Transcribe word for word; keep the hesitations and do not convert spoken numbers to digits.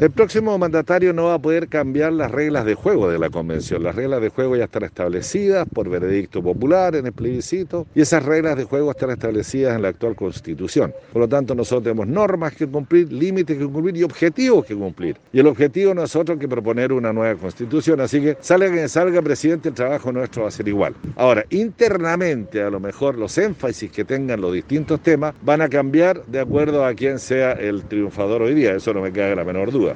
El próximo mandatario no va a poder cambiar las reglas de juego de la convención. Las reglas de juego ya están establecidas por veredicto popular en el plebiscito y esas reglas de juego están establecidas en la actual Constitución. Por lo tanto, nosotros tenemos normas que cumplir, límites que cumplir y objetivos que cumplir. Y el objetivo no es otro que proponer una nueva Constitución. Así que salga quien salga presidente, el trabajo nuestro va a ser igual. Ahora, internamente, a lo mejor los énfasis que tengan los distintos temas van a cambiar de acuerdo a quién sea el triunfador hoy día. Eso no me queda la menor duda.